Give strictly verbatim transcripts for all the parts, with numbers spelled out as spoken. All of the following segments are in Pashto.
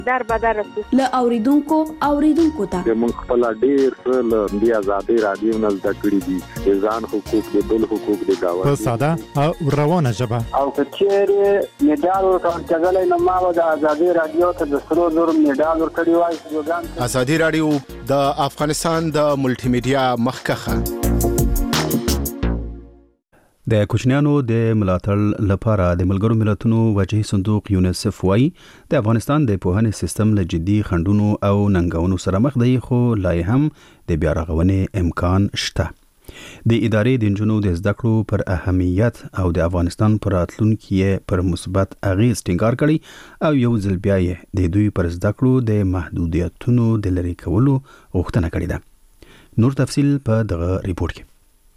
در بدر رسو له اوریدونکو اوریدونکو ته موږ خپل ډیر څه له دې آزادۍ رادیو نه زده کړي دي ځان حقوق د بل حقوق د داوا په ساده او روانه ژبه او کچېره میډال ورکړل نو ما د آزادۍ رادیو ته د سرو زر میډال ورکړی وای. آزادۍ رادیو د افغانستان د ملټي میډیا مخکخه د کوچنیانو د ملاتړ لپاره د ملګرو ملتونو وجهي صندوق یونیسف وايي د افغانستان د پوهنې سیستم له جدي خنډونو او ننګونو سره مخ دی، خو لا هم د بیا رغونې امکان شته. د ادارې د نجونو د زده کړو پر اهمیت او د افغانستان پر راتلونکي پر مثبت اغیز ټینګار کړي او یو ځل بیا یې د دوی پر زده کړو د محدودیتونو د لرې کولو غوښتنه کړې ده. نور تفصیل په دغه ریپورت کې.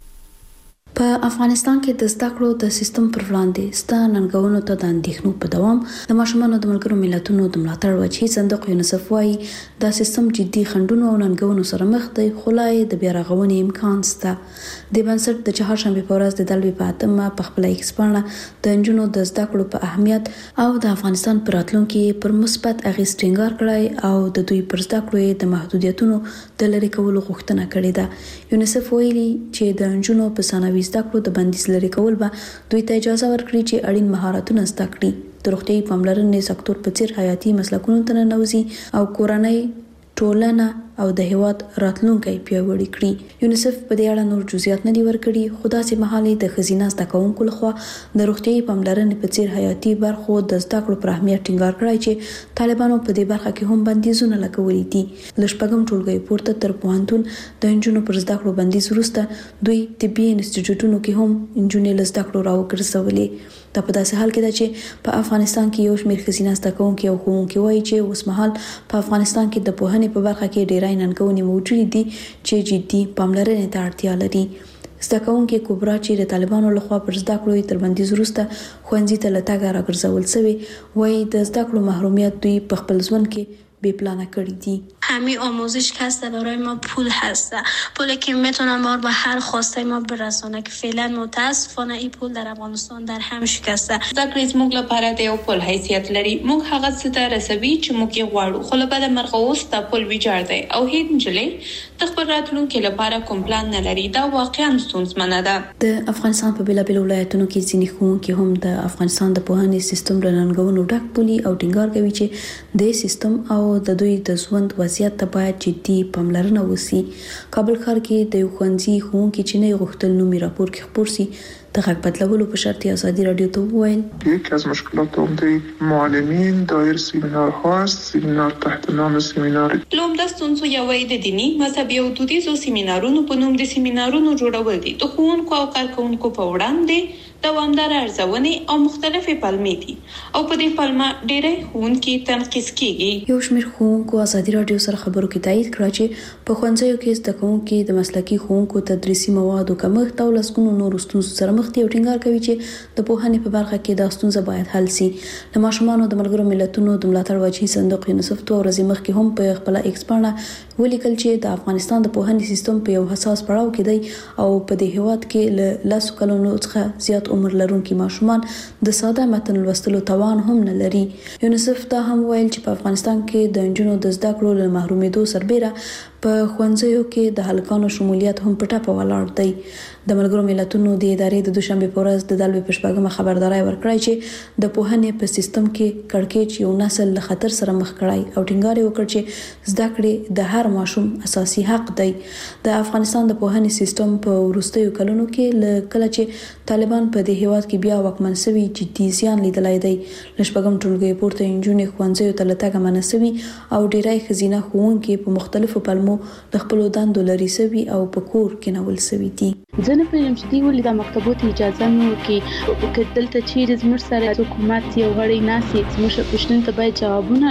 په افغانستان کې د زده کړو د سیستم پر وړاندې ستر ننګونو ته د اندېښنو په دوام د ماشومانو د ملګرو ملتونو د ملاتړ وجهي صندوق یونیسف وايي دا سیستم جدي خنډونو او ننګونو سره مخ دی، خو لا د بیا رغونې امکان شته. د بنسټ د چهارشنبه په ورځ د دلوي په اتمه په خپل ایکس باندې د نجونو د زده کړو په اهمیت او د افغانستان پر راتلونکي پر مثبت اغیز ټینګار کړی او د دوی پر زده کړو د محدودیتونو د لرې کولو غوښتنه کړې ده. یونیسف ویلي چې د نجونو په ثانوي زده کړو د بندیز لري کول به دوی ته اجازه ورکړي چې اړین مهارتونه زده کړي، د روغتیايي پاملرنې سکتور په څیر حیاتي مسلکونو ته ننوځي او کورنۍ ټولنه او د هیواد راتلونکي پیاوړي کړي. یونیسف په دې اړه نور جزئیات نه دی ورکړي، خو داسې مهالې د ښځینه زده کوونکو لخوا د روغتیايي پاملرنې په څیر حیاتي برخو د زده کړو پر اهمیت ټینګار کړی چې طالبانو په دې برخه کې هم بندیزونه لګولي دي. له شپږم ټولګي پورته تر پوهنتون د نجونو پر زده کړو بندیز وروسته دوی طبي انسټیټیوټونو کې هم نجونې له زده کړو راوګرځولې. دا په داسې حال کې ده چې په افغانستان کې یو شمېر ښځینه زده کوونکي او ښوونکي وایي چې اوس مهال په افغانستان کې د پوهنې په برخه کې ډېرې ننګونې موجودې دي چې جدي پاملرنې ته اړتیا لري. زده کوونکي کبرا چې د طالبانو لخوا پر زده کړو تر بندیز وروسته ښوونځي ته له تګه راګرځول شوي وایي د زده کړو محرومیت دوی په خپل ژوند کې بی پلانه کړی دي. همین آموزش که هست برای ما پول هست، پولی که میتونه ما به هر خواسته ما برسونه که فعلا متاسفانه این پول در افغانستان در هم شکسته. ذکر زموږ لپاره د یو پول حیثیت لري، موږ هغه څه ته رسوي چې موږ یې غواړو، خو له بده مرغه اوس دا پول ویجاړ دی او هیڅ نجلۍ د خپل راتلونکي لپاره کوم پلان نه لري. دا واقعا ستونزمنه ده. د افغانستان په بېلابېلو ولایتونو کې ځینې ښوونکي هم د افغانستان د پوهنې سیستم له ننګونو ډک بولي او ټینګار کوي چې د سیستم او د دوی د ژوند وضعیت ته باید جدي پاملرنه وشي. کابل ښار کې د یو ښوونځي ښوونکي چې نه غوښتل نومي راپور کې خپور شي د غږ بدلولو په شرط آزادی رادیو ته وویل یکی از مشکلات عمده معلمین دایر سیمینارها است، سیمینار تحت نام سیمینار لومړی ستونزه یوه د دیني مذهبي او دودیزو سیمینارونو په نوم د سیمینارونو جوړول دي. د ښوونکو او کارکوونکو په وړاندې دوامدار ارزونې او مختلفې پلمې دي او په دې پلمه ډېری ښوونکي تنقیز کیږي. یو شمېر ښوونکو آزادي رادیو سره خبرو کې تایید کړه چې په ښوونځیو کې زده کوونکي د مسلکي ښوونکو تدریسي موادو کمښت او لسګونو نورو ستونزو سره مخ دي او ټینګار کوي چې د پوهنې په برخه کې دا ستونزه باید حل شي. د ماشومانو د ملګرو ملتونو د ملاتړ وجهي صندوق یونیسف دوه ورځې مخکې هم په خپل ایکس باندې ولیکل چې د افغانستان د پوهنې سیستم په یو حساس پړاو کې دی او په دې هیواد کې له لسو کلونو څخه زیات عمر لرونکي ماشومان د ساده متن لوستلو توان هم نه لري. یونیسف دا هم ویل چې په افغانستان کې د نجونو د زده کړو له محرومیدو سربېره په ښوونځیو کې د هلکانو شمولیت هم په ټپه ولاړ دی. د ملګرو ملتونو د ادارې د دوشنبه په ورځ د دلوي په شپږمه خبرداري ورکړی چې د پوهنې په سیستم کې کړکېچ یو نسل له خطر سره مخ کړای او ټینګار وکړ چې زده کړې د هر ماشوم اساسي حق دی. د افغانستان د پوهنې سیستم په وروستیو کلونو کې کله چې طالبان په دې هیواد کې بیا واکمن شوي جدي زیان لیدلای دی. له شپږم ټولګي پورته نجونې ښوونځیو ته له تګه منع شوي او ډېری ښځینه ښوونکي په مختلفو پلمو د خپلو دندو لرې شوي او په کور کې نول شوي دي. زه نه پوهېږم چې دوی ولې دا مکتبو ته اجازه نه ورکوي، که دلته چیرې زموږ سره حکومت یو غړی ناست وي زموږ پوښتنو ته باید جوابونه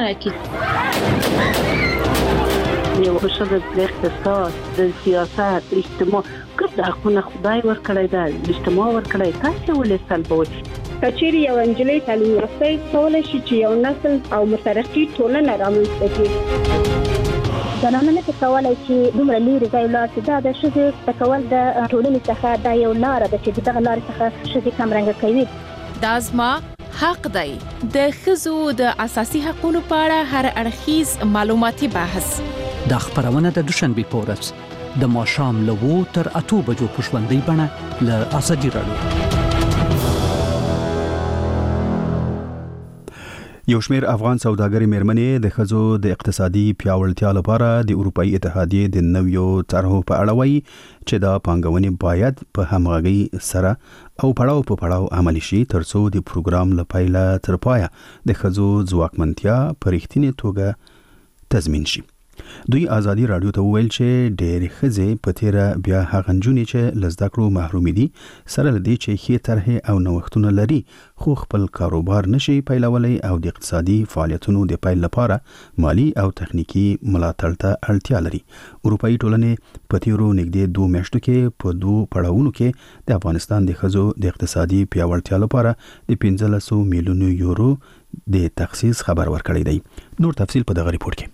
راکړي. یو ښځه د اقتصاد، د سیاست، اجتماع ګرد حقونه خدای ورکړی ده، اجتماع ورکړی، تاسې ولې سلبوئ؟ کچېرې یو نجلۍ تعلیم یافته کولی شي چې یو نسل او مترقي ټولنه رامنځته کړي. زنانه نه کولی چې دومره لرې ځای ولاړ شي. دا د ښځې زده کول د ټولنې څخه دا یو لاره ده چې دغه لارې څخه ښځې کمرنګه کوي. دا زما حق دی د ښځو د اساسي حقوقو په اړه هر اړخیز معلوماتي بحث. د خبرونه د دوشنبه په ورځ د ماښام له وو تر اتو بجو په ژوندۍ بڼه له ازادي رادیو. یو شمېر افغان سوداګري مېرمنې د ښځو د اقتصادي پیاوړتیا لپاره د اروپאי اتحادیې د نویو طرحو په اړه وایي چې دا پانګونې باید په همغږۍ سره او پړاو په پړاو عملي شي ترڅو د پروګرام لپاره تر پایه د ښځو ځواکمنتیا په رښتینې توګه تضمین شي. دوی ازادي رادیو ته وویل چې ډېرې ښځې په تیره بیا هغه نجونې چې له زده کړو محرومې دي سره له دې چې ښې طرحې او نوښتونه لري خو خپل کاروبار نشي پیلولی او د اقتصادي فعالیتونو د پیل لپاره مالی او تخنیکی ملاتړ ته اړتیا لري. اروپאי ټولنې په تیرو نږدې دوه میاشتو کې په دوه پړاوونو کې د افغانستان د ښځو د اقتصادي پیاوړتیا لپاره د پنځلس میلیونو یورو د تخصیص خبر ورکړی دی. نور تفصیل په دغه ریپورت کې.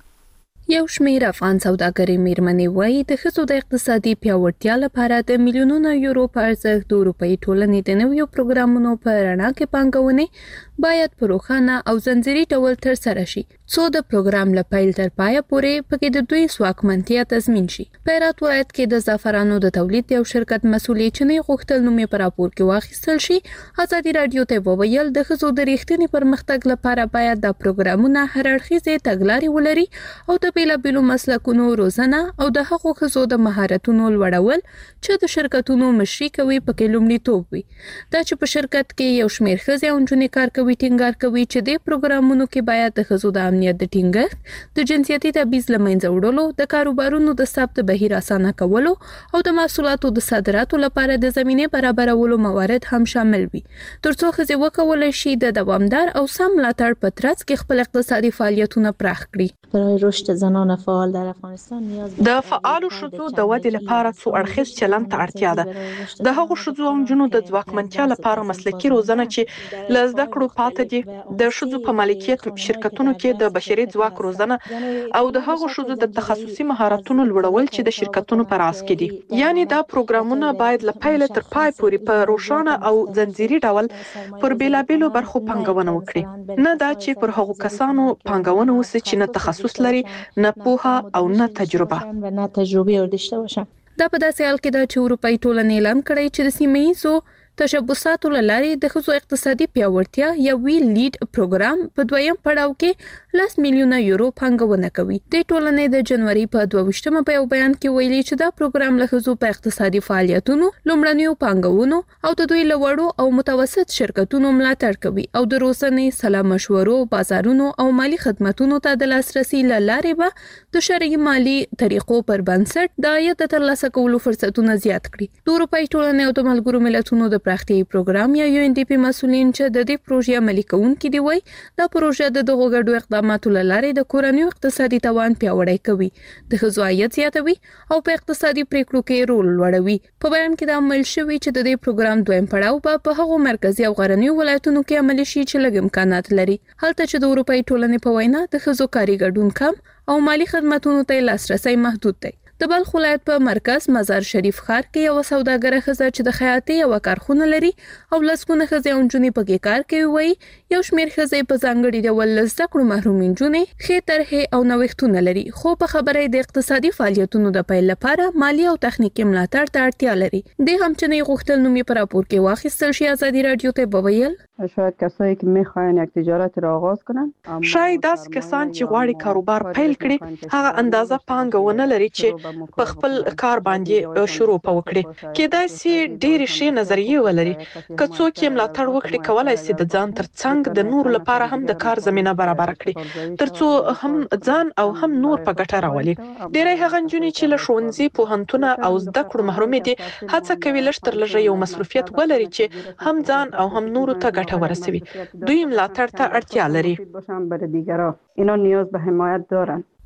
یو شمېر افغان سوداګري مېرمنې وایي د ښځو د اقتصادي پیاوړتیا لپاره د میلیونونو یورو په ارزښت د اروپאי ټولنې د نویو پروګرامونو په رڼا کې پانګونې باید په روښانه او ځنځیري ډول ترسره شي څو د پروګرام له پیل تر پایه پورې پکې د دوی ځواکمنتیا تضمین شي. په هرات ولایت کې د زعفرانو د تولید یو شرکت مسؤل چې نه غوښتل نوم یې په راپور کې واخیستل شي ازادي رادیو ته وویل د ښځو د ریښتیني پرمختګ لپاره باید د پروګرامونو هر اړخیزې تګلارې ولري او د بیلابیلو مسلکونو روزنه او د هغو ښځو د مهارتونو لوړول چې د شرکتونو مشري کوي پکې لومړیتوب وي. دا چې په شرکت کې یو شمېر ښځې او نجونې کار کوي ټینګار کوي چې د پروګرامونو کې باید د ښځو د امنیت د ټینګښت د جنسیتي تبعیض له منځه وړلو د کاروبارونو د ثبت بهیر اسانه کولو او د محصولاتو د صادراتو لپاره د زمینې برابرولو موارد هم شامل وي ترڅو ښځې وکولای شي د دوامدار او سم ملاتړ په ترڅ کې خپل اقتصادي فعالیتونه پراخ کړي. برای رشد زنان فعال در افغانستان نیاز د فعالو ښځو د ودې لپاره څو اړخیز چلند ته اړتیا ده. د هغو ښځو او نجونو د ځواکمنتیا لپاره مسلکي روزنه چې له زده کړو پاتې دي، د ښځو په مالکیت شرکتونو کې د بشري ځواک روزنه او د هغو ښځو د تخصصي مهارتونو لوړول چې د شرکتونو په راس کې دي. یعنی دا پروګرامونه باید له پیل تر پای پورې په روښانه او ځنځیري ډول پر بیلابیلو برخو پانګونه وکړي، نه دا چې پر هغو کسانو پانګونه وسي چې نه تخصص لري نه پوهه او نه تجربه. نه تجربه داشته باشن. دا په داسې حال کې دا چې اروپאי ټولنې اعلان کړی چې د سیمه ییزو تشبثاتو لارې د ښځو اقتصادي پیاوړتیا یا وی لیډ پروګرام په دویم پړاو کې لاس میلیونه یورو پانګونه کوي. د ټولنې د جنوري په دوه ویشتمه په یو بیان کې ویلي چې دا پروګرام له ښځو په اقتصادي فعالیتونو، لومړنیو پانګونو او د دوی لوړو او متوسط شرکتونو ملاتړ کوي او د روزنې، سلا مشورو، بازارونو او مالی خدماتونو ته د لاسرسي لارې به د شرعي مالی طریقو پر بنسټ د عاید ترلاسه کولو فرصتونه زیات کړي. د اروپאי ټولنې او د ملګرو ملتونو د پراختیايي پروګرام یا یو ان ډي پی مسؤلین چې د دې پروژې عملي کوونکي دی وایي دا پروژه د دغو ګډو اقداماتو له لارې د کورنیو اقتصادي توان پیاوړی کوي، د ښځو عاید زیاتوي او په اقتصادي پریکړو کې رول لوړوي. په بیان کې دا عمل شوی چې د دې پروګرام دویم پړاو به په هغو مرکزي او غرنیو ولایتونو کې عملي شي چې لږ امکانات لري، هلته چې د اروپאי ټولنې په وینا د ښځو کاري ګډون کم او مالی خدماتونو ته لاسرسي محدود دی. د بلخ ولایت په مرکز مزار شریف ښار کې یو سوداګره ښځه چې د خیاطۍ یو کارخونه لري او لسګونه ښځې او نجونې پکې کار کوي وایي یو شمېر ښځې په ځانګړي ډول له زده کړو محرومې نجونې ښې طرحې او نوښتونه لري، خو په خبره د اقتصادي فعالیتونو د پیل لپاره مالی او تخنیکي ملاتړ ته اړتیا لري. د هم چې نه غوښتل نوم یې په راپور کې واخیستل شي. ازادي رادیو ته وویل شاید کسایی که میخواین یک تجارت را آغاز کنن، شاید داس کسان چې غواړي کاروبار پیل کړي هغه اندازه پانګونه لري چې په خپل کار باندې شروع وکړي. کېدای شي ډېرې ښې نظریې ولري، که څوک یې ملاتړ وکړي کولای شي د ځان ترڅنګ د نورو لپاره هم د کار زمینه برابر کړي ترڅو هم ځان او هم نور په ګټه راولي. ډېری هغه نجونې چې له ښوونځي، پوهنتونه او زده کړو محرومې دي هڅه کوي لږ تر لږه یو مصروفیت ولري چې هم ځان او هم نورو ته ګټه ورسوي. دوی ملاتړ ته اړتیا لري. اینا نیاز به حمایت دارن.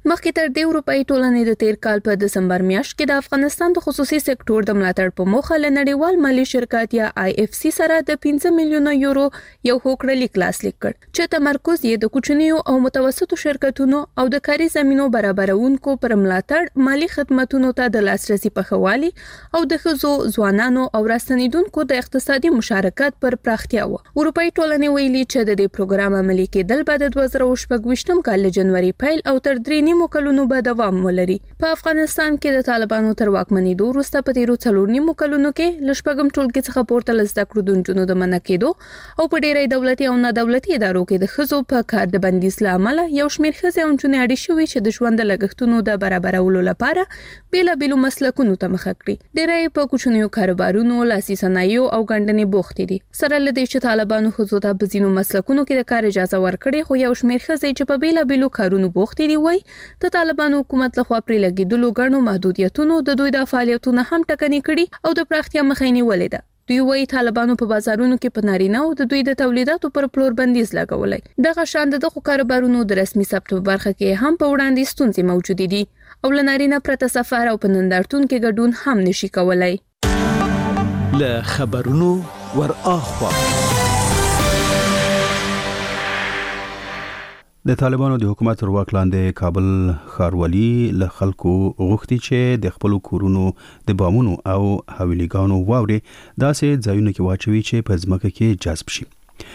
مخکې تر دې اروپאי ټولنې د تیر کال په دسمبر میاشت کې د افغانستان د خصوصي سکتور د ملاتړ په موخه له نړیوال مالي شرکت یا آی اف سی سره د پنځه میلیونه یورو یو هوکړه لاسلیک کړ چې تمرکز یې د کوچنیو او متوسطو شرکتونو او د کاري زمینو برابرونکو پر ملاتړ، مالي خدماتو ته د لاسرسي په خوالي او د ښځو، ځوانانو او راستنیدونکو د اقتصادي مشارکت پر پراختیا و. اروپאי ټولنې ویلي چې د دې پروګرام عملي کېدل به د دوه زره شپږ کال له جنوري پیل او تر درې نیمو کلونو به دوام ولري. په افغانستان کې د طالبانو تر واکمنېدو وروسته په تیرو څلور نیمو کلونو کې له شپږم ټولګي څخه پورته له زده کړو د نجونو د منع کېدو او په ډېری دولتي او نه دولتي ادارو کې د ښځو په کار د بندیز له امله یو شمېر ښځې او نجونې اړې شوې چې د ژوند د لګښتونو د برابرولو لپاره بېلابېلو مسلکونو ته مخه کړي. ډېری په کوچنیو کاروبارونو، لاسي صنایعو او ګنډنې بوختې دي. سره له دې چې طالبانو ښځو ته په ځینو مسلکونو کې د کار اجازه ورکړې، خو یو شمېر ښځې چې په بېلابېلو کارونو بوختې دي وایي د طالبانو حکومت لخوا پرې لګېدلو ګڼو محدودیتونو د دوی د فعالیتونو هم ټکنۍ کړي او د پراختیا مخه یې نیولې ده. دوی وایي طالبانو په بازارونو کې په نارینه او د دوی د تولیداتو پر پلور بندیز لګولی. دغه شان د دغو کاروبارونو د رسمي ثبت په برخه کې هم په وړاندې ستونزې موجودې دي او له نارینه پرته سفر او په نندارتون کې ګډون هم نشي کولای. له خبرونو ور اخوا د طالبانو د حکومت تر واک لاندې کابل ښاروالي له خلکو غوښتي چې د خپل کورونو د بامونو او حویلیګانو واوري داسې ځایونه کې واچوي چې په ځمکه کې جذب شي.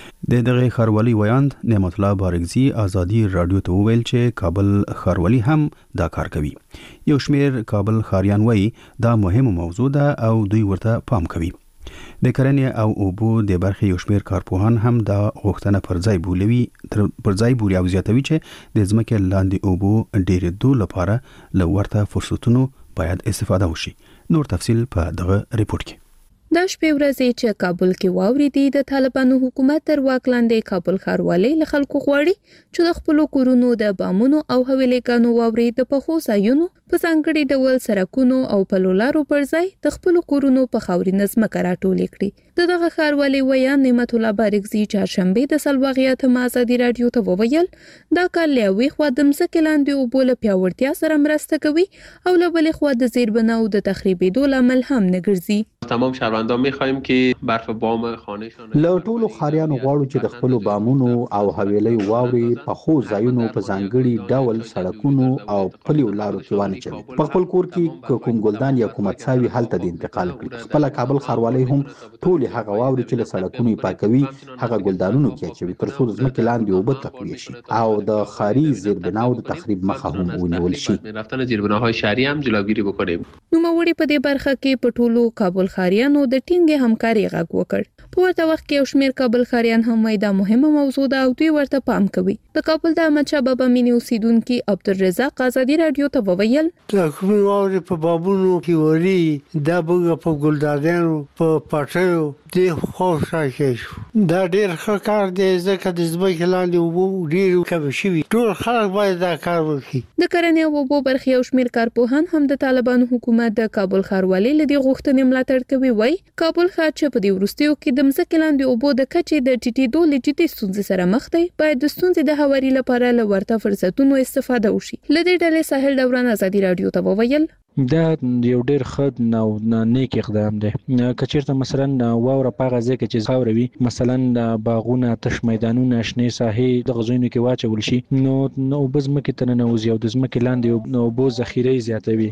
د دغه ښاروالي ویاند نعمت الله بارګزي ازادي رادیو ته وویل چې کابل ښاروالي هم دا کار کوي. یو شمېر کابل ښاریان وایي دا مهمه موضوع ده او دوی ورته پام کوي. د کرنې او اوبو د برخې یو شمېر کارپوهان هم دا غوښتنه پر ځای بولوي پر ځای بولي او زیاتوي چې د ځمکې لاندې اوبو ډېرېدو لپاره له ورته فرصتونو باید استفاده وشي. نور تفصیل په دغه ریپورت کې. د شپې ورځې چې کابل کې واوري دي د طالبانو حکومت تر واک لاندې کابل ښاروالي له خلکو غواړي چې د خپل کورونو د بامونو او حویلیګانو واوري د پخو ځایونو په ځانګړي ډول سړکونو او پلولارو پر ځای د خپل کورونو په خاورینه ځمکه راټولې کړي. دغه ښاروالي ویان نعمت الله بارګزي چهارشنبه د سلواغیات ازادي رادیو ته وویل دا کار له یوې خوا د ځمکې لاندې اوبو له پیاوړتیا سره مرسته کوي او له بلې خوا د زیربناو د تخریبېدو لامل هم نه ګرځي. تمام شهروندان می‌خوایم که برف بام خانه‌شان له ټولو خاریانو غواړو چې د خپل بامونو او حویلۍ واوري په خو ځایونو په ځانګړي ډول سړکونو او پلیو لارو کې وانچوي. په خپل کور کې کوم ګلدان یا کومه څاوي هلته د انتقال کړي. خپل کابل ښاروالي هم ټول هغه واوري چې له سړکونو پاکوي هغه ګلدانونو کې اچوي تر څو ځمکې لاندې اوبه تقویه شي او د خاري زیربناو د تخریب مخه هم ونیول شي. رفتن زیربناهای شهری هم جلوگیری بکنیم. نوموړي په دې برخه کې په ټولو کابل خاریانو د ټینګې همکاري غږ وکړ. په ورته وخت کې یو شمېر کابل خاریان هم وایي دا مهمه موضوع ده او دوی ورته پام کوي. د کابل د احمد شاه بابا مینې اوسیدونکي عبدالرزاق ازادي رادیو ته وویل دا کوم واوري په بابونو کې وري دا بوګه په ګلدانونو په پټیو د خوښه کې دا ډېر ښه کار دی ځکه د ځمکې لاندې اوبه ډېر کم شوي. ټول خلک باید دا کار وکړي. د کرنې او اوبو برخې یو شمېر کارپوهان هم د طالبانو حکومت د کابل ښاروالۍ له دې غوښتنې ملاتړ کوي. وایي کابل ښار چې په دې وروستیو کې د ځمکې لاندې اوبو د کچې د ټیټېدو له جدي ستونزې سره مخ دی باید د ستونزې د هواري لپاره له ورته فرصتونو استفاده وشي. له دې ډلې ساحل دوران ازادي رادیو ته وویل دا یو ډېر ښه او نیک اقدام دی. که چېرته مثلا واوره په هغه ځای کې چې خاوره وي مثلا باغونه، تش میدانونه، شنې ساحې دغه ځایونو کې واچول شي نو اوبه ځمکې ته ننوځي او د ځمکې لاندې اوبو ذخیره یې زیاتوي.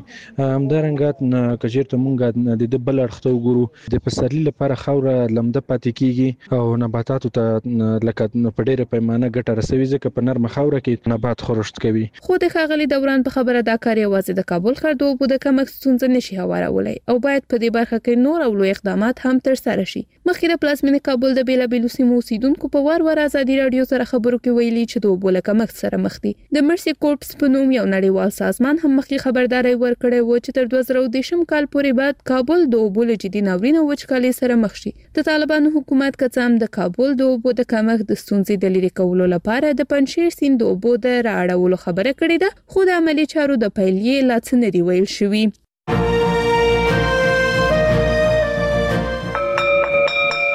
همدارنګه که چېرته مونږ د ده بل اړخ ته وګورو د پسرلي لپاره خاوره لمده پاتې کېږي او نباتاتو ته لکه په ډېره پیمانه ګټه رسوي ځکه په نرمه خاوره کې نبات خورشت کوي. خو د ښاغلي دوران په خبره دا کار یوازې د کابل ښار د اوبو د کمښت ستونزه نشي هوارولی او باید په دې برخه کې نور او لوی اقدامات هم ترسره شي. مخکې د پلازمینې کابل د بېلابېلو سیمو اوسیدونکو په وار وار ازادي رادیو سره خبرو کې ویلي چې د اوبو له کمښت سره مخ دي. د مرسي کورپس په نوم یو نړیوال سازمان هم مخکې خبرداری ورکړی و چې تر دوه زره دېرشم کال پورې بعد کابل د اوبو له جدي ناورین او وچکالۍ سره مخ شي. د طالبانو حکومت که څه هم د کابل د اوبو د کمښت د ستونزې د لرې کولو لپاره د پنجشیر سیند د اوبو د رااړولو خبره کړې ده خو د عملي چارو د پیل یې لا څه نه دي ویل شوي.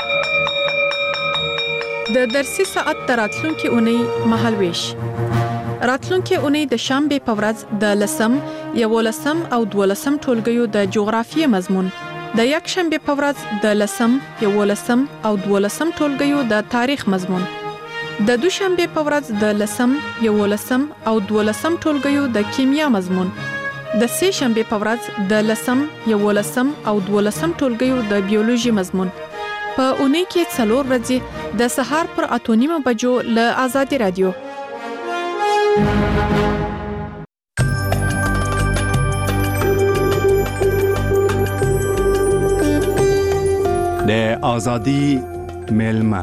د درسي ساعت تراتلونکي اونۍ مهالويش راتلونکي اونۍ د شنبه په ورځ د لسم یولسم او دولسم ټولګیو د جغرافیې مضمون، د یک شنبه په ورځ د لسم یولسم او دولسم ټولګیو د تاریخ مضمون، د دوشنبه په ورځ د لسم یولسم او دولسم ټولګیو د کیمیا مضمون، د سه شنبه په ورځ د لسم یولسم او دولسم ټولګیو د بیولوژي مضمون. په اونۍ کې څلور ورځې د سهار پر اته نیمه بجو له آزادي رادیو. د آزادي میلمه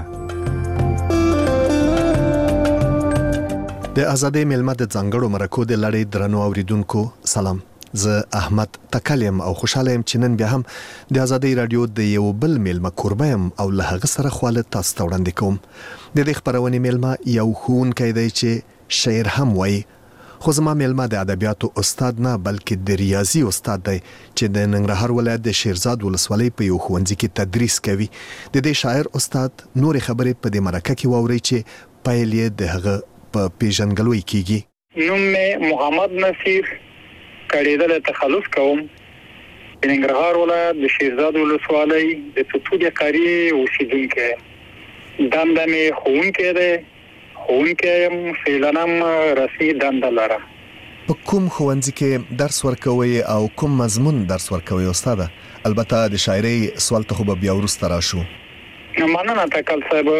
د ازادۍ میلمه د ځانګړو مرکو د لړۍ درنو اوریدونکو سلام. زه احمد تکلیم او خوشاله يم چې نن بیا هم د ازادۍ رادیو د یو بل میلمه قربه يم او له هغه سره خواله تاسو ته وړاندې کوم. د دې خبرونې میلمه یو ښوونکی دی چې شعر هم وایي، خو زما میلمه د ادبیاتو استاد نه بلکې د ریاضي استاد دی چې د ننګرهار ولایت د شیرزاد ولسوالۍ په یو ښوونځي کې تدریس کوي. د دې شاعر استاد نورې خبرې په دې مرکه کې واورئ چې پیل یې د هغه په پیژنګلوي کیږي. نوم مې محمد نصیر، کړیدل تخلص کوم. د ننګرهار ولایت د شیرزاد ولسوالۍ د توتوډیا قری اوسیدونکی. دنده مې ښوونکی دی، ښوونکی یم، فعلاً رسمي دنده لرم. په کوم ښوونځي کې درس ورکوي او کوم مضمون درس ورکوي استاده؟ البته د شاعرۍ سوال ته خو به بیا وروسته راشو. مننه تکل صاحب.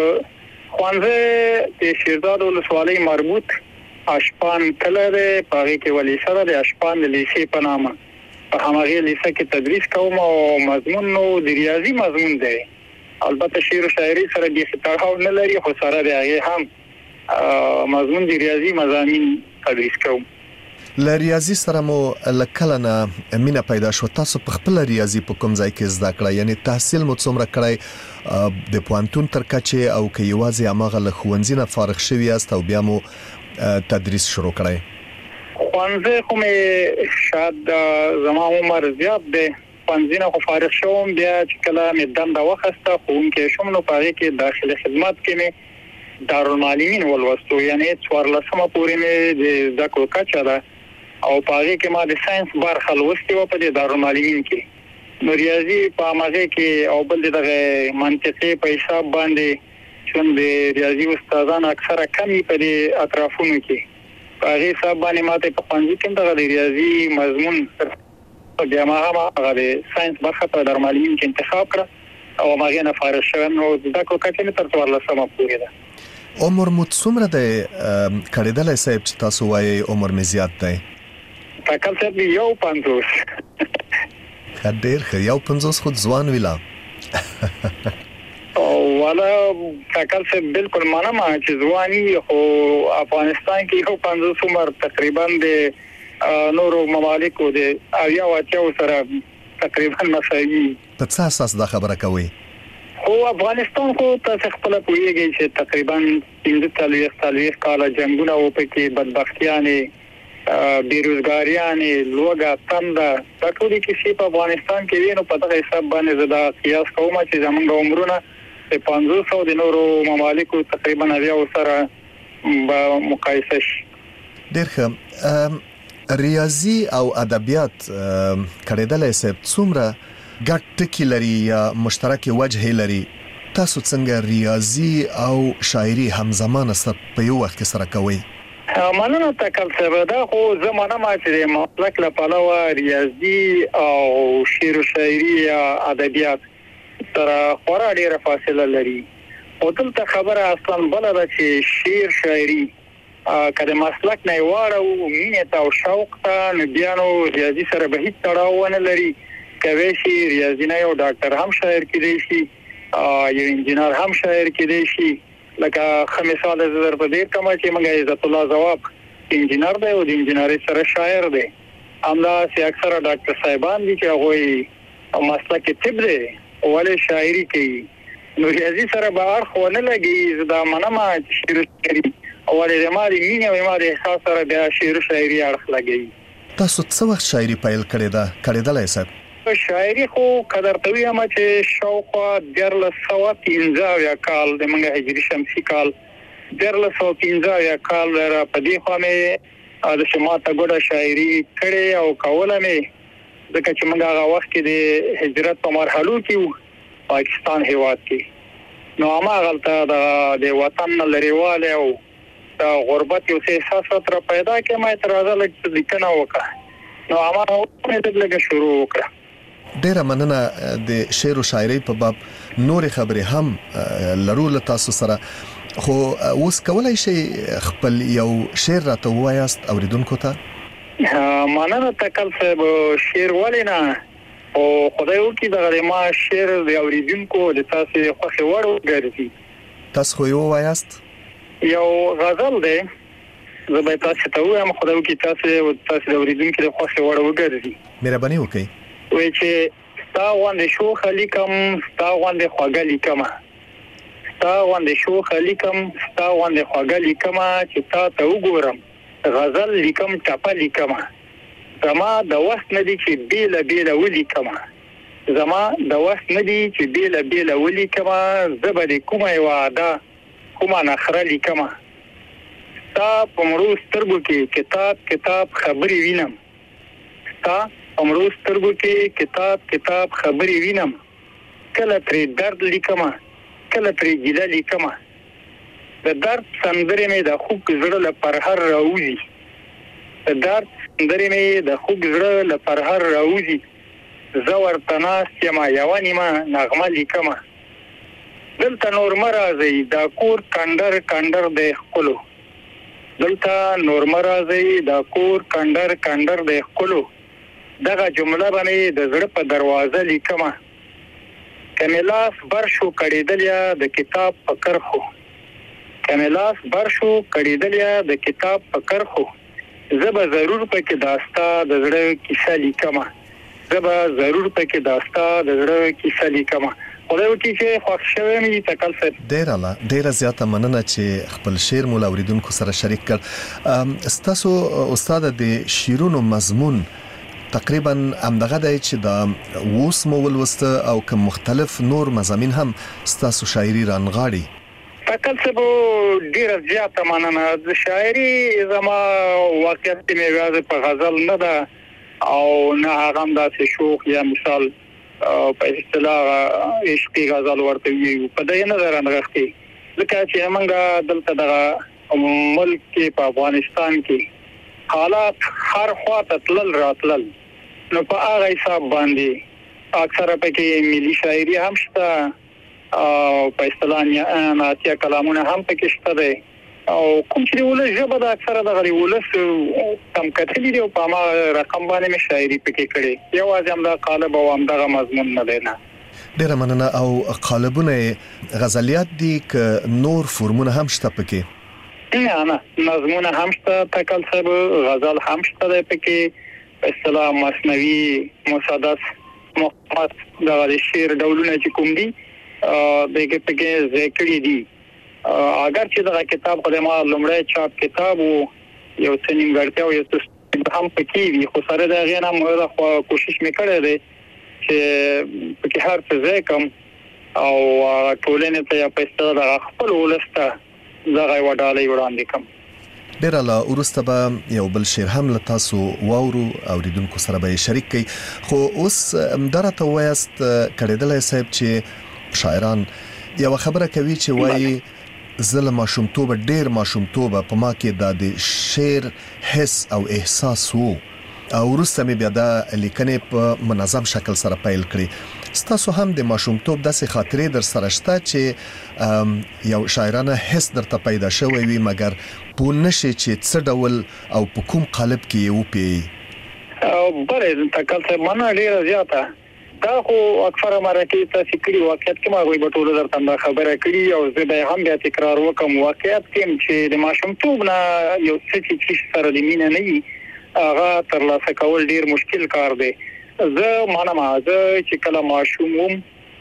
ښوونځی د شیرزاد ولسوالۍ مربوط اشپان کله دی، په هغې کې ولې سره د اشپان د لیسې په نامه په همغې لیسه کې تدریس کوم او مضمون نو د ریاضي مضمون دی. البته شعر و شاعري سره بیخي تړاو نه لري، خو سره د هغې هم مضمون د ریاضي مضامین تدریس کوم. له ریاضي سره مو له کله نه مینه پیدا شو؟ تاسو په خپل ریاضي په کوم ځای کې زده کړه؟ یعنی تحصیل مو څومره کړی د پوهنتون تر کچې، او که یوازې هماغه له ښوونځي نه فارغ شوي یاست او بیا مو تدریس شروع کړی؟ ښوونځی خو مې شاید زما عمر زیات دی، ښوونځي نه خو فارغ شوم، بیا چې کله مې دنده واخیسته ښوونکی شوم، نو په هغې کې داخلي خدمت کې مې دارالمعلمین ولوستو، یعنی څوارلسمه پورې مې د زده کړو کچه ده او په هغې کې ما د ساینس برخه لوستې وه په دې دارالمعلمین کې. نو ریاضي په همغې کې او بل د دغه منطقې په حساب باندې چون د ریاضي استادان اکثره کم په دې اطرافونو کې، په هغې حساب باندې ما ته په ښوونځي کې هم دغه د ریاضي مضمون بیا ما هم هغه د ساینس برخه په دارالمعلمین کې انتخاب کړه او همغې نه فارغ شوم. نو زده کړو کچه مې تر څوارلسمه پورې ده. عمر مو څومره دی کړېدلی صاحب چې تاسو وایئ عمر مې زیات دی؟ تکل صاحب یو پنځوس. ښه، ډېر ښه. یو پنځوس خو ځوان وي لا. والا تکل صاحب بالکل منم چې ځواني، خو افغانستان کې یو پنځوس عمر تقریبا د نورو ممالکو د اویاو اتیاو سره تقریبا مساوي. په څه اساس دا خبره کوئ؟ خو افغانستان خو تاسو خپله پوهېږئ چې تقریبا پنځه څلوېښت څلوېښت کاله جنګونه و، پکې بدبختیانې، بیروزګاریانې، لوږه، تنده، دا ټولې کیسې په افغانستان کې وي. نو په دغه حساب باندې زه دا قیاس کوم چې زموږ عمرونه د پنځوسو د نورو ممالکو تقریبا اویاو سره به مقایسه شي. ډېر ښه. ریاضي او ادبیات کړېدلی صاحب څومره ګډ ټکي لري یا مشترکې وجهې لري؟ تاسو څنګه ریاضي او شاعري همزمانه سره په یو وخت کې سره کوئ؟ مننه تکل صاحب. دا خو زه منم چې د مسلک له پلوه ریاضي او شعر و شاعري یا ادبیات سره خورا ډېره فاصله لري. خو دلته خبره اصلا بله ده چې شعر شاعري که د مسلک نه یې واړو مینې ته او شوق ته، نو بیا نو ریاضي سره به هېڅ تړاو ونه لري. کوی شي ریاضي نه یو ډاکټر هم شاعر کېدی شي، یو انجینر هم شاعر کېدی شي. لکه ښه مثال زه درته ډېر کوم چې موږ عزت الله ځواب انجینر دی او د انجینرۍ سره شاعر دی. همداسې اکثره ډاکټر صاحبان دي چې هغوی مسلک طب دی ولې شاعري کوي. نو ریاضي سره به اړخ ونه لګي. زه دا منم چې شعر و شاعري ولې زما د مینې او زما د احساس سره بیا شعر و شاعري اړخ لګوي. تاسو څه وخت شاعري پیل کړې ده؟ کړېدلی صاحب؟ شاعري خو که درته ووایم چې شاوخوا دیارلس سوه پنځه اویا کال د موږ هجري شمسي کال درله سو پنځه یا کال را پدې خو مې د شماته ګډه شاعري کړې او کوله مې ځکه چې موږ هغه وخت کې د هجرت په مرحلو کې وو پاکستان هیواد کې نو ما غلطه د وطن لريواله او د غربت یو څه احساس تر پیدا کې ما اعتراض لږ لیکنه وکړه نو ما هم دې لږ شروع وکړه. ډیره مننه د شعر او شاعري په باب نور خبرې هم لرو له تاسو سره خو اوس کولای شي خپل یو شعر راته وایاست اوریدونکو ته؟ مننه تکل صاحب شعر ولینا او خدای وکي دغه ما شعر د اوریدونکو د تاسو خوښ وړو ګرځي. تاسو خو یو وایاست؟ یو غزل دی زه به تاسو ته وایم خدای وکي تاسو تاسو د اوریدونکو د خوښ وړو ګرځي. مهرباني وکړئ. وای چې ستا غوندې شو خلیکم ستا غوندې خواږه لیکم ستا غوندې شو خلیکم ستا غوندې خواږه لیکم چې تا ته وګورم غزل لیکم ټاپه لیکم زما د وخت نه دي چې بیل بیل ولیکم زما د وخت نه دي چې بیل بیل ولیکم زبر کومه واده کومه نخره لیکم ستا په مړو سترګو کې کتاب کتاب خبرې وینم ستا امرو سترګو کې کتاب کتاب خبرې وینم کله پرې درد لیکم کله پرې ګیله لیکم د درد سندرې مې د خوږ زړه له پرهر راوځي د درد سندرې مې د خوږ زړه له پرهر راوځي زه ورته ناست یم یوه نیمه نغمه لیکم دلته نور مه راځئ دا کور کنډر کنډر دی ښکلو دلته نور مه راځئ دا کور کنډر کنډر دی ښکلو دغه جمله باندې د زړه په دروازه لیکمه کملاس بر شو کړیدل یا د کتاب فکر خو کملاس بر شو کړیدل یا د کتاب فکر خو زبا ضرور پکې داستا د زړه کیسه لیکمه زبا ضرور پکې داستا د زړه کیسه لیکمه خدای وکړي چې خوښ شوی مې تکل صاحب. ډیره لا ډیره زیاته مننه چې خپل شعر مو اوریدونکو سره شریک کړ. ستاسو استاد د شعرونو مضمون تقریبا همدغه دی چې دا اوس مو ولوسته او کوم مختلف نور مضامین هم ستاسو شاعري رانغاړي؟ تکل څه ډیره زیاته مننه د شاعري زما واقعیت مې غواړم په غزل نه ده او نه هغه داسې شوق یا مثال په اصطلاح عشقي غزل ورته وي په دې نه رانغاړي ځکه چې موږ دلته د ملک کې په افغانستان کې حالات هر خواته تلل راتلل نو په هغه حساب باندې اکثره پکې ملي شاعري هم شته او په اصطلاح نه اتیا کلامونه هم پکې شته دي او کوم چې ولې ژبه د اکثره د غری ولس کم کتلی دی په ما رقم باندې مې شاعري پکې کړي یو ځم دا قالب او هم دغه مضمون نه دی نه. ډیره مننه او قالبونه غزلیات دي ک نور فورمونه هم شته پکې؟ نه نه نظمونه هم شته تکل صاحب غزل هم شته پکې اصطلاح مثنوي مسدس محمد د شعر ډولونه چې کوم دي دغه پکې ذکر دي اگر چې دا کتاب خو ما لومړی چاپ کتاب یو څه نیمګړتیا او یو څه هم پکې وي خو سره دا غینا موږ کوشش وکړې ده چې پکې هر څه ځای کوم او ټولنې ته په اصطلاح خپل ولسته زغه وډالې وړاندې کوم. ډیر لا ورسته به یو بل شعر هم له تاسو واورو اوریدونکو سره به شریک کړي خو اوس درته وایست کړهدل صاحب چې شاعران یو خبره کوي چې وایي زله ماشومتوب ډیر ماشومتوب په ما کې د شعر حس او احساس وو او ورسته مې بیا د لیکنې په منظم شکل سره پیل کړی. ستاسو هم د ماشومتوب داسې خاطرې در سره شته چې یو شاعرانه حس درته پیدا شوی وي مګر په نشي چې څه ډول او په کوم قالب کې یو پی او بلې تکل څه معنا ډیره زیاته دا خو اکثره مرکه تاسو کړي واقعیت کې ما غوي بټول درته خبره کړي او زه به هم بیا تکرار وکم واقعیت کې چې د ماشومتوب نه یو څه چې سره د مینه نه وي هغه ترلاسه کول ډیر مشکل کار دی. زه معنا ما زه چې کله ماشوم وم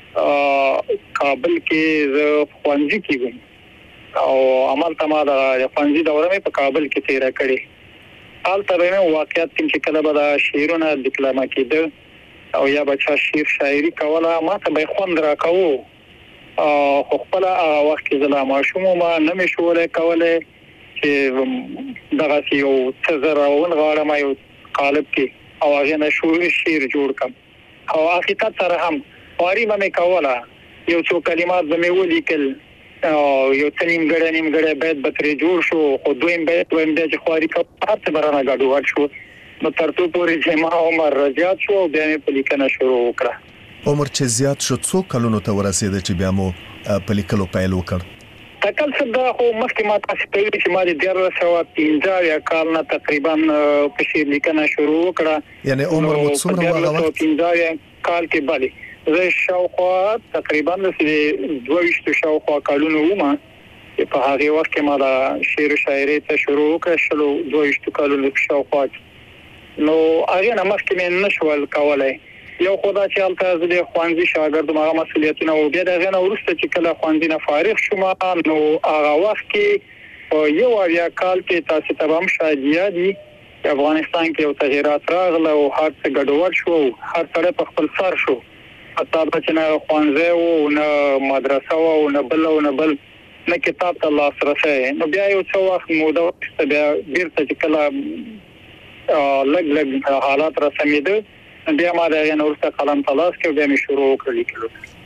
کابل کې زه خوانځي کېږم او عمل ته ما د خوانځي دوره مې په کابل کې تیر کړې حالته به مې واقعیت چې کله به د شعرونه ډیپلوما کېده او یا بچا شعر شاعري کوله ما ته به خوند راکاوه خو خپل هغه وخت کې زلا ماشوم ما نه مشوره کوله چې دغه یو څه زراون غواړم یو قالب کې او هغه نه شو شعر جوړ کم او حقیقت سره هم واری مې کوله یو څو کلمات به مې ولیکل او یو تنیم ګړې نیم ګړې باید بتري جوړ شو خو دویم باید ویم چې خواري کا هرڅه برانه غاډو شو نو ترته پورې چې ما عمر زیات شو بیا مې په لیکنه شروع وکړه عمر چې زیات شو څو کلونو ته ورسېد چې بیا مو په لیکلو پیل وکړ تکل صدا خو مخکې ما تاسو ته ویل چې ما د ډیر سوا پنځه یا کال نه تقریبا په شی لیکنه شروع وکړه یعنی عمر مو څومره وغه وخت پنځه کال کې بلی زه شاوخوا تقریبا د دوه شاوخوا کالونو ومه په هغه وخت کې ما د شعر او شاعري ته شروع وکړ شلو دوه کالونو شاوخوا نو هغه نه مخکې مې نشول کولای یو خدای چې الته زه خوانځي شاګرد ما مسؤلیتونه او بیا دغه نه ورسته چې کله خوانځي نه فارغ شوم نو هغه وخت کې یو یا کال کې تاسو ته هم شاید یادي افغانستان کې یو تغیرات راغله او هر څه ګډوډ شو هر څه په خپل سر شو حتی چې نه خوانځي او نه مدرسه او نه بل او نه بل نه کتاب ته لاسرسي نو بیا یو څو وخت موده بیا بیرته چې کله لګ لګ حالات را سمېده بیا ما دغه نورسته قلم تلاش کې بیا مې شروع وکړ لیکلو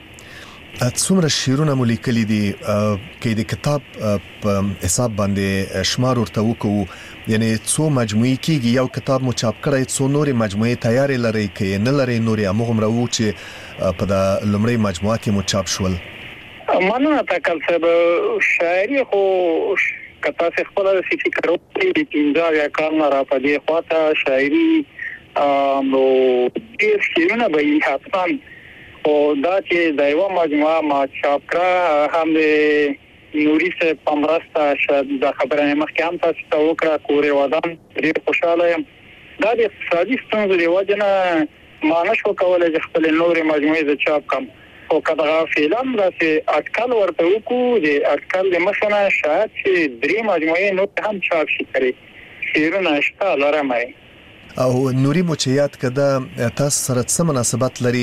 څومره شعرونه مو لیکلي دي کې د کتاب په حساب باندې شمار ورته وکړو یعنی څو مجموعي کېږي یو کتاب مو چاپ کړی څو نورې مجموعي تیارې لري کې نه لري نورې امغه مرو چې په د لمړی مجموعه کې مو چاپ شول مننه تکل صاحب شاعري خو کتا څه خپل د فکر وکړي پنځه یا کال نه را پدې خواته شاعري نو ډیر شعرونه به یې حتما او دا چې د یو مجموعه ما چاپ کړه هم د نوري سه پمرستا شاید د خبرې مخکې هم تاسو ته وکړه کورې ودان ډیر خوشاله یم دا د اقتصادي ستونزو د وجه نه ما نشو کولای چې خپل نوري مجموعه د چاپ کم او کله فلم راځي اټکل ورته وکړو د اټکل د مخنه شاید چې درې مجموعه نو هم چاپ شي کړي شعرونه شته لرمه او نوري مچيات کده تاسو سره څه مناسبت لري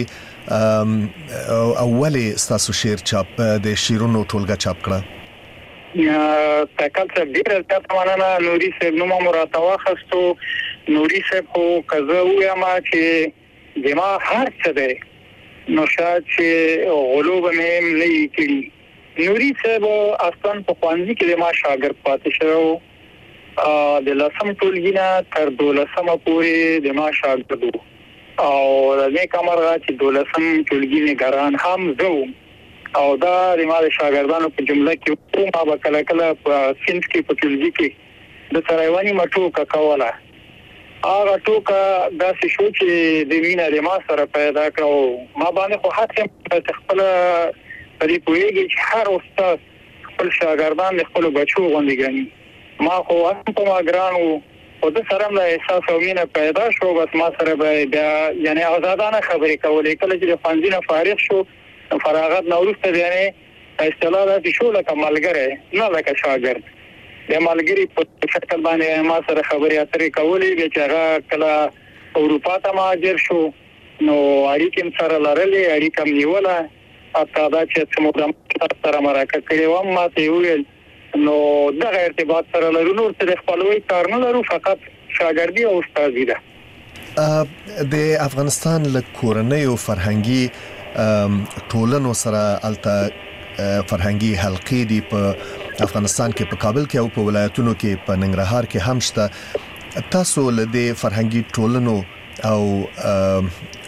اولی تاسو شعر چاپ د شیرونو ټولګه چاپ کړه یا تکل څه ډیر تاسو مننه نوري صاحب نو مراته واخستو نوري صاحب خو کزه وایم چې دما هر څه دی نو شاید چې غلوب مې نه کړی نوري صاحب اصلا په خوانځي کې ما شاګرد پاتې شو د لسم ټولګینا تر دولسمه پورې د ما شاګردو او د دې کمرغه چې دولسم ټولګی نگران هم زو او دا د ما شاګردانو په جمله کې ما به کله کله په سنت کې په ټولګي کې د سرایوانی مټو کا کوله هغه ټوکا داسې شو چې د مینا د ما سره پیدا کړو ما باندې خو حتی خپل پرې کویږي چې هر استاد خپل شاګردان خپل بچو غوندي ګڼي ما خو هم په ما ګرانو او د سره له احساس او مینه پیدا شو بس ما سره به بیا یعنی آزادانه خبرې کولې کله چې فنځینه فارغ شو فراغت نورسته یعنی اصطلاح د شو لکه ملګری نه لکه شاګرد د ملګری په شکل باندې ما سره خبرې اترې کولې چې هغه کله اروپا ته مهاجر شو نو اړیکې سره لرلې اړیکې نیوله اته دا چې څومره سره مرکه کړې و ما ته ویل نو دغه ارتباط سره لرونو تر خپلوي کار نه لرو فقط شاګردي او استادي ده د افغانستان له کورنۍ او فرهنګي ټولنو سره الته فرهنګي حلقې دي په افغانستان کې په کابل کې او په ولایتونو کې په ننګرهار کې هم شته تاسو له دې فرهنګي ټولنو او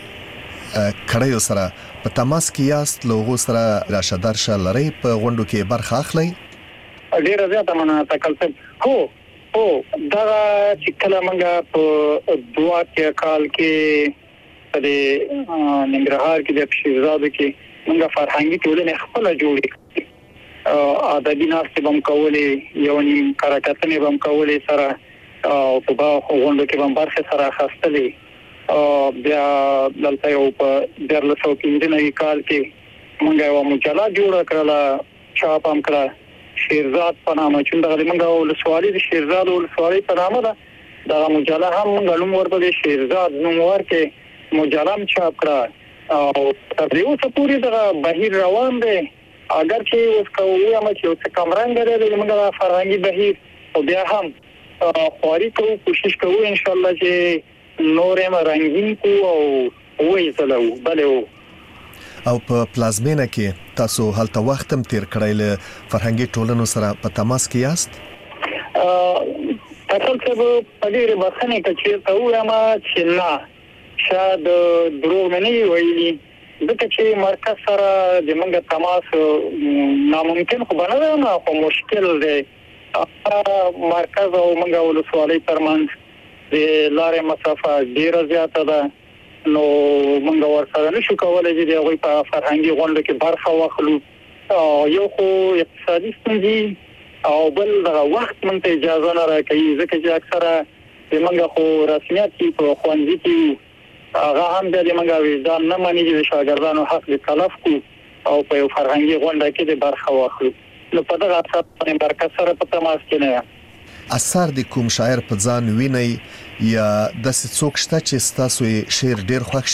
کړهیو سره په تماس کې یاست لوغو سره راشه درشه لري په غونډو کې برخه اخلي ډیر زیاته مننه تکل هو هو دا چې کله موږ په دوا کې کال کې د ننګرهار کې د شیرزاد کې موږ فرهنګي ټولنه خپل جوړې ادبي ناستې بم کولې یو نیم کارکتنې بم کولې سره او په غونډو کې بم برخه سره خاصتلې بیا دلته یو په درلسو کې د نوي کال کې موږ یو مجله جوړه کړله چاپ هم کړه شیرزاد په نامه چې دغه موږ ول سوالي د شیرزاد ول سوالي په نامه ده دا مجله هم غلوم ورته شیرزاد نوم ورکه مجله هم چاپ کړه او تر یو څه پورې دا بهیر روان دی اگر چې اوس کوو هم چې څه کم رنګ لري موږ فرهنګي بهیر او بیا هم خواري کوو کوشش کوو ان شاء الله چې نور هم رنگین کو او وې زلو بلو او په پلازمینه کې تاسو هلته وخت هم تیر کړی له فرهنګي ټولنو سره په تماس کې یاست اصل څه په دې بخنه کې چې ته وایم چې نه شاید دروغ نه ویلي دغه چې مرکز سره د موږ تماس ناممکن خو بنه نه خو مشکل دی مرکز او موږ ولسوالۍ ترمنځ د لارې مسافه ډیره زیاته ده نو موږ ورسره نشو کولای چې د هغوی په فرهنګي غونډه کې برخه واخلو یو خو اقتصادي ستونزې او بل دغه وخت موږ ته اجازه نه راکوي ځکه چې اکثره موږ خو رسمیت کې په ښوونځي کې هغه هم د موږ وجدان نه ماني چې شاګردانو حق دې تلف کړو او په یو فرهنګي غونډه کې د برخه واخلو نو په دغه اساس باندې مرکز سره په تماس کې نه اثر د کوم شاعر په ځان ویني یا د څوک شته چې تاسو شعر ډیر خوښ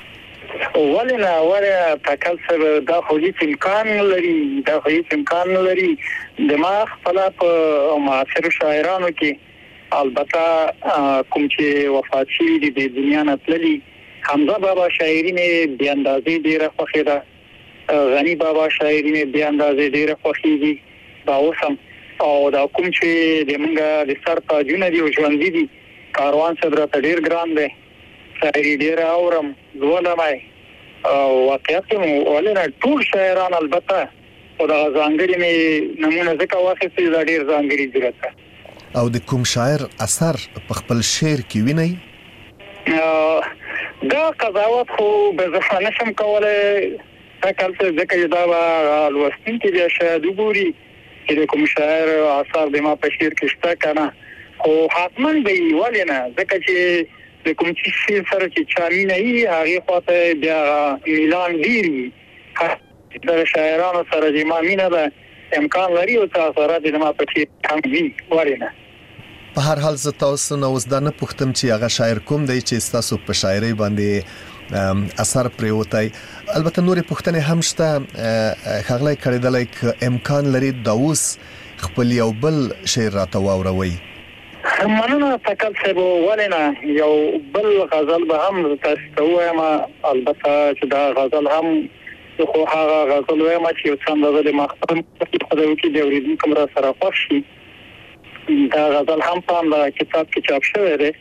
شي ولنه وره تکل سره د هیڅ امکان لري د هیڅ امکان لري د ما خپل په معاصر شاعرانو کې البته کوم چې وفات شي د دنیا نه تللي حمزه بابا شاعري مې بیا اندازې ډیره خوښه ده غنی بابا شاعري مې بیا اندازې ډیره خوښه دي دا اوسم او دا کوم چې د منګه د سر تاجونه دی او ژوند دي کاروان صدر ته ډیر ګران دی شاعري ډیر اورم زولمای او واقعیت ولنه ټول شاعران البته او دا ځانګړي مې نمونه ځکه واخیستې دا ډیر ځانګړي جوړه او د کوم شاعر اثر په خپل شعر کې ویني دا قضاوت خو به زه نشم کولای تکل څه ځکه دا لوستین کې بیا شاید وګوري چې کوم شاعر اثر د ما په شعر کې شته کنه خو حتما به ولنه ځکه چې د کوم چې سره چې چامینه یې هغه خواته بیا اعلان دیری د شاعرانو سره چې ما مینه ده امکان لري او تاسو د ما په کې هم وی ولنه په هر حال زه تاسو نو اوس دا نه پوښتم چې هغه شاعر کوم دی چې تاسو په شاعري باندې اثر پریوتای البته نورې پوښتنې هم شته خغلای کړیدلای ک امکان لري د اوس خپل یو بل شعر راته واوروي مننه تکل څه ولنه یو بل غزل به هم تاسو ته وایم البته چې دا غزل هم خو هغه غزل وایم چې څنګه د مخکم په خدای کې د اوریدونکو کوم را سره خوښ شي دا غزل هم په کتاب کې چاپ شوی دی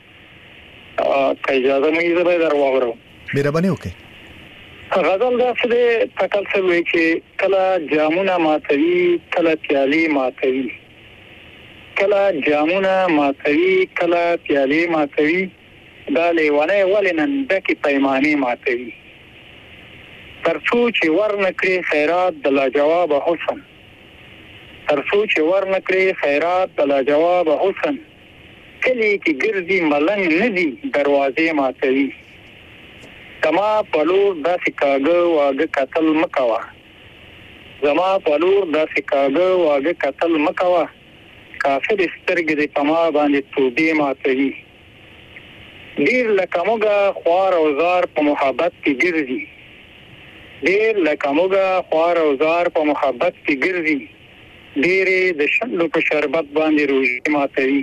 که اجازه مې زه به درواغرم مهرباني وکړئ غزل دا څه تکل څه وایي چې کله جامونه ماتوي کله پیالې ماتوي کله جامونه ماتوي کله پیالې ماتوي دا لیوانه ولنن دکې پیمانه ماتوي ترڅو چې ورنکړي خیرات د لاجواب حسن ترڅو چې ورنکړي خیرات د لاجواب حسن کلی کې ګرځي ملنګ ندي دروازې ماتوي زما پلور د سکاګه واګه قتل مکوا زما پلور د سکاګه واګه قتل مکوا کافر سترګې د پما باندې توبې ماتوي ډیر لکه موږ خوار او زار په محبت کې ګرځي ډیر لکه موږ خوار او زار په محبت کې ګرځي ډېرې د شندو په شربت باندې روژې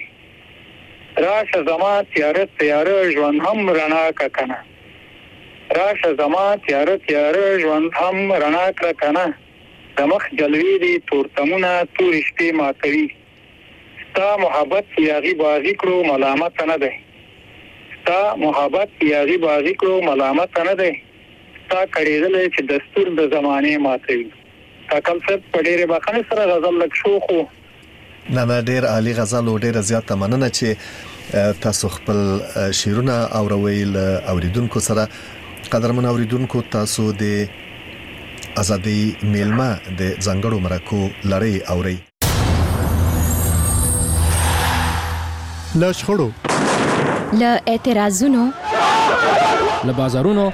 ماتوي راشه زما تیاره تیاره ژوند هم رڼا کا کنه راشه زما تیاره تیاره ژوند هم رڼا کړه کنه د مخ جلوې دي تورتمونه تورې شپې ماتوي ستا محبت یاغي بازی کړو ملامت نه ده ستا محبت یاغي بازی کړو ملامت نه ده ستا کړیدل چې دستور د زمانه ماتوي تکل څه په ډېر بخنه سره غزل لک شو خو نه نه ډېر عالی غزل او ډېر زیاته مننه چې تاسو خپل شعرونه اوروي ل اوریدونکو سره قدرمن اوریدونکو تاسو د ازادي میلمه د ځنګړو مرکو لړۍ اوري لاشخړو ل اعتراضونو ل بازارونو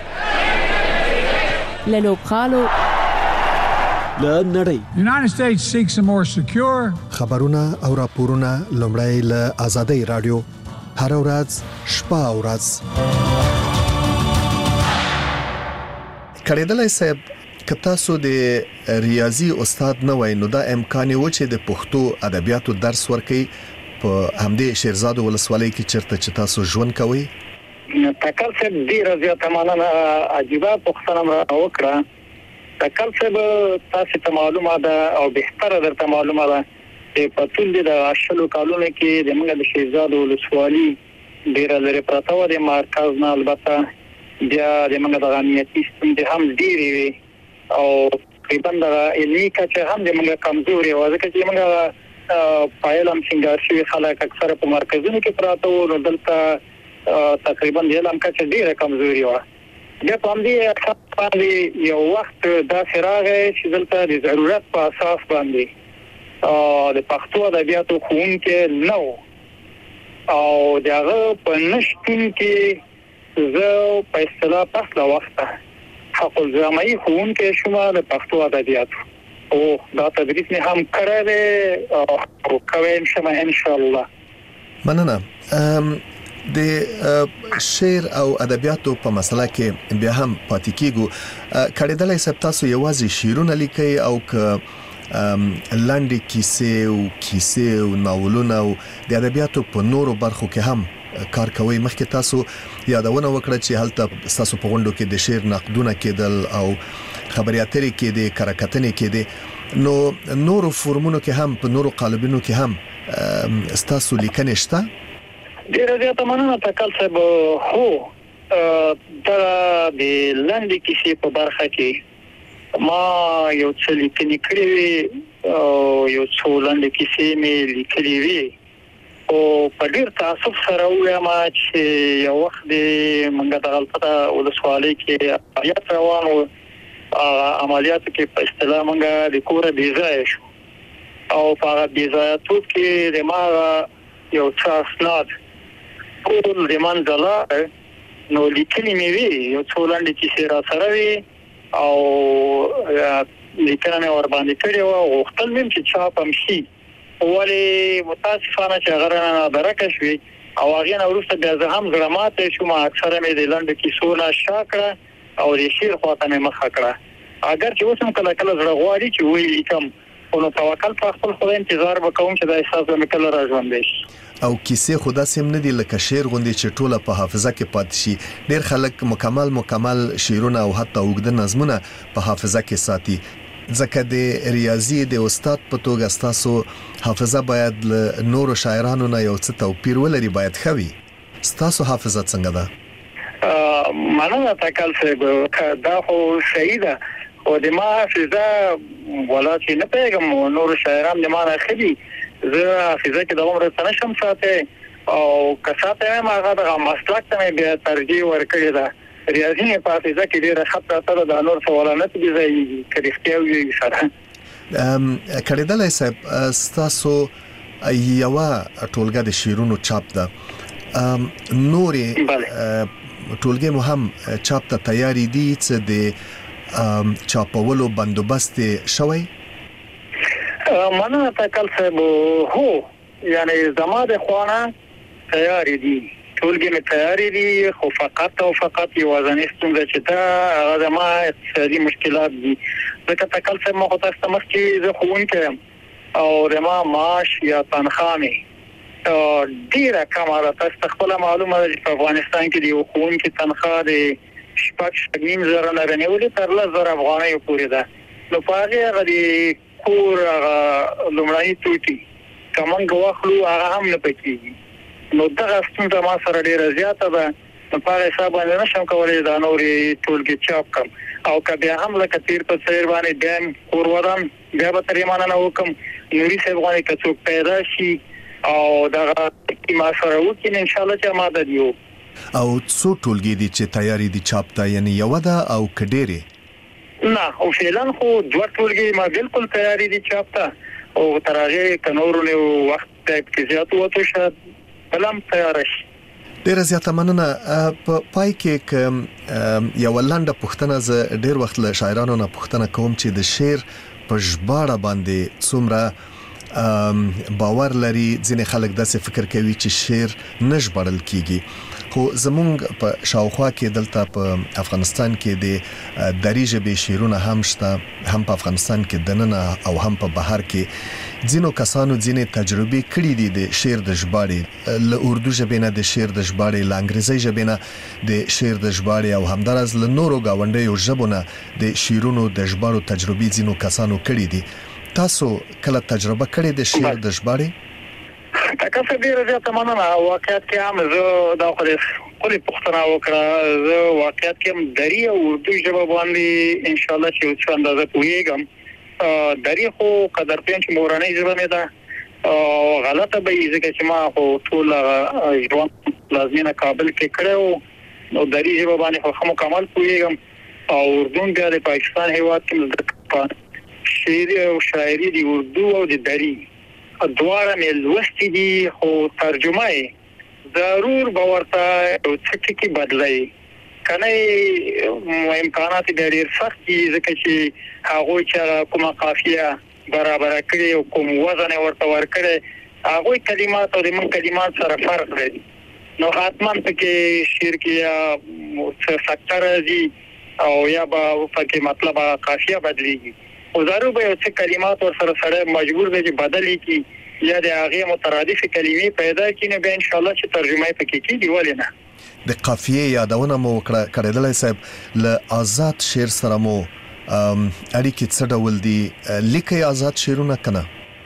ل لوبخالو ل نړۍ United States seeks a more secure خبرونه او راپورونه لومړی ل ازادي رادیو هر ورځ شپه او ورځ کړیدلای صاحب که تاسو د ریاضي استاد نه وای نو دا امکان و چې د پښتو ادبیاتو درس ورکړي په همدې شیرزاد ولسوالۍ کې چیرته چې تاسو ژوند کوئ؟ تکل صاحب ډیره زیاته مننه عجیبه پوښتنه مې وکړه. تکل صاحب تاسو ته معلومه ده او بهتره درته معلومه ده چې په ټول د شلو کالونو کې د موږ د شیرزاد ولسوالۍ ډیره لري پراته و د مرکز نه البته بیا د موږ د امنیتي سیستم د هم ډیری وي او تقریبا د علمي کچه هم د موږ کمزوري و ځکه چې موږ پایلم څنګه شي خلک اکثر په مرکزونو کې پراته و نو دلته تقریبا د علم کچه ډیره کمزوري و. بیا په همدې باندې یو وخت دا فراغه چې دلته د ضرورت په اساس باندې د پښتو ادبیاتو ښوونکي نو او دغه په نشټون کې زه په اصطلاح په وخت حق الزامي ښوونکي شوم د پښتو ادبیاتو او دا تدریس نه هم کړی او کوم شمه ان شاء الله. مننه. د شعر او ادبیاتو په مسله کې بیا هم پاتې کیږو. کړهدلای سب تاسو یوازې شعرونه لیکي او ک لاندې کیسې او کیسې او ناولونه او د ادبیاتو په نورو برخو کې هم کار کوي؟ مخکې تاسو یادونه وکړه چې هلته تاسو په غونډو کې د شعر نقدونه کېدل او خبري اترې کې د کارکتنې کې دي نو نورو فورمونو کې هم په نورو قالبونو کې هم تاسو لیکنې شته؟ ډیره زیاته مننه تکل صاحب. هو دا د لاندې کیسې په برخه کې ما یو څه لیکنې کړې وي او یو څو لاندې کیسې مې لیکلې وي او په ډیر تاسف سره وایم چې یو وخت د منګه د غلطه ولسوالۍ کې عملیات روان و. عملیاتو کې په اصطلاح منګه د کوره بیځای شو او په بیځایاتو کې د ما یو څه اسناد ټول د منځله نو لیکنې مې وی یو څو لاندې کیسې را سره وي او لیکنه مې ور باندې کړې و او خپل مې چې چاپ هم شي ولې متاسفانه چې هغه نه درکه شوی او هغه نه ورسته بیا زه هم زړماته شوم. اکثره مې د لاندې کیسو نه شاکړه او د شعر خواته مې مخه کړه اگر چې اوس هم کله کله زړه غواړي چې وی لیکم نو توکل په خپل خدای انتظار وکوم چې دا احساس مې کله راځوندې شي. او کیسې خدا سم نه دی لکه شعر غوندي چې ټوله په حافظه کې پاتې شي. ډیر خلک مکمل مکمل شعرونه او حتی اوږده نظمونه په حافظه کې ساتي ځکه د ریاضي د استاد په توګه تاسو حافظه باید له نورو شاعرانو نه یو څه توپیر ولري باید خوي. تاسو حافظه څنګه ده؟ مننه تکل صاحب. دا خو صحیح ده او د ما حافظه ولا چې نه پیغام نور شاعران د ما نه خدي زه حافظه کې د عمر سره شم ساته او کساته ما هغه د مسلک ته بیا ترجیح ورکړی ده. ریاضي په حافظه کې ډیره خطر ته د نور سوالات دي ځای کې اختیاري سره. ام کړهدلای صاحب تاسو یو ټولګه د شیرونو چاپ ده ام نورې ټولګه مو هم چاپ ته تیاری دي چې د چاپولو بندوبست شوی؟ مننه تکل صاحب. هو یعنی زما د خوانه تیاری دي ټولګه می تیاری دي خو فقط او فقط یو ځانستون چې دا هغه زما اقتصادي مشکلات دي ځکه تکل صاحب مخ ته استمس چې زه خوونکم او رما معاش یا تنخواه می ډیره کمه تاسو خپل معلومه ده په افغانستان کې دی خوونکي تنخواه دی شپږ نیم زره نه رنیولې تر لس زره افغانۍ پورې ده نو په هغه غدي کور هغه لومړی توټي کومنګ واخلو هغه هم نه پکېږي نو دا ستونزه ما سره ډیره زیاته ده نو په حساب باندې نشم کولای دا نورې ټولګي چاپ کړم او کبه هم لکه تیر په سیر باندې دیم کور ودان بیا به ترې مانه نه وکم نوري څه غواړي چې څوک پیدا شي او دا ما سره وکړي ان شاء الله چې ما د دیو او څو ټولګي دي چې تیاری دي چاپ ته یعنی یو ده او کډيري نه او فعلا خو دوه ټولګي ما بالکل تیاری دي چاپ ته او ترغه کنورونه وخت کې زیات وته شه بلم تیار شي. ډیر زیاته مننه. په پای کې یو لاندې پښتنه ز ډیر وخت له شاعرانو نه پښتنه کوم چې د شعر په ژباړه باندې څومره باور لري ځینې خلک داسې فکر کوي چې شعر نشبړل کیږي خو زمونږ په شاوخوا کې دلته په افغانستان کې د دری ژبې شعرونه هم شته هم په افغانستان کې دننه او هم په بهر کې ځینو کسانو ځینې تجربې کړې دي د شعر د ژباړې له اردو ژبې نه د شعر د ژباړې له انګریزي ژبې نه د شعر د ژباړې او همدارس له نورو گاونډیو ژبو نه د شعرونو د ژباړو تجربې ځینو کسانو کړې دي تاسو کله تجربه کړې د شعر د ژباړې تاسو ډیره زیاته مننه واقعیت کې هم زه دا خپل پښتنه وکړه زه واقعیت کې هم دری او اردو ژبه باندې ان شاء الله چې څو اندازه پوهیږم دری خو قدر پېنچ مورانه ژبه مې ده او غلطه به یې ځکه چې ما خو ټول ژوند لازمینه کابل کې کړو نو دری ژبه باندې خو مکمل پوهیږم او اردو بیا د پاکستان هیواد کې شعر او شاعري دی اردو او د دری دواړه مې لوستي دي خو ترجمه یې ضرور به ورته څه ټکي بدلوي کنه امکانات ډېر سخت دي ځکه چې هغه چې کومه قافیه برابر کړي او کوم وزن ورته ورکړي هغه کلمات او د من کلمات سره فرق لري نو حتما پکې شعر کې یا څه فاکتور دي او یا به پکې مطلب قافیه بدليږي او ضرور به څه کلمات ور سره سره مجبور دي چې بدلي کی یا د هغه مترادف کلمې پیدا کینې به ان شاء الله چې ترجمه پکې کیږي ولینه د قافیه یادونه مو کړه کړدلای صاحب له آزاد شعر سره مو اړیکې څه ډول دي لیکي آزاد شعرونه کنه